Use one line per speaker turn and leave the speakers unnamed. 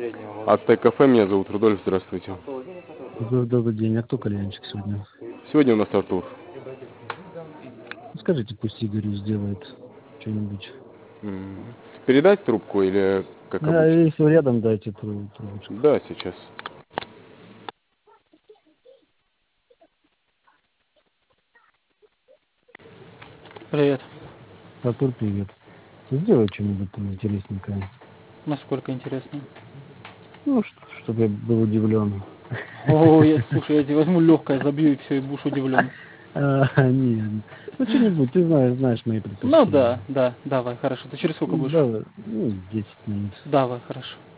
Ацтек кафе, меня зовут Рудольф, здравствуйте.
Добрый день, а кто кальянщик сегодня?
Сегодня у нас Артур.
Ну, скажите, пусть Игорь сделает что-нибудь.
Передать трубку или как
А
обычно?
если рядом, дайте трубочку.
Да, сейчас.
Привет.
Артур, привет. Сделай что-нибудь там интересненькое.
Насколько интересно.
Ну, чтобы я был удивлен.
О, слушай, я тебе возьму легкое, забью и все, и будешь удивлен.
Нет. Ну, что-нибудь, ты знаешь мои
Ну
предпочтения.
да, давай, хорошо. Ты через сколько будешь?
Давай, 10 минут.
Давай, хорошо.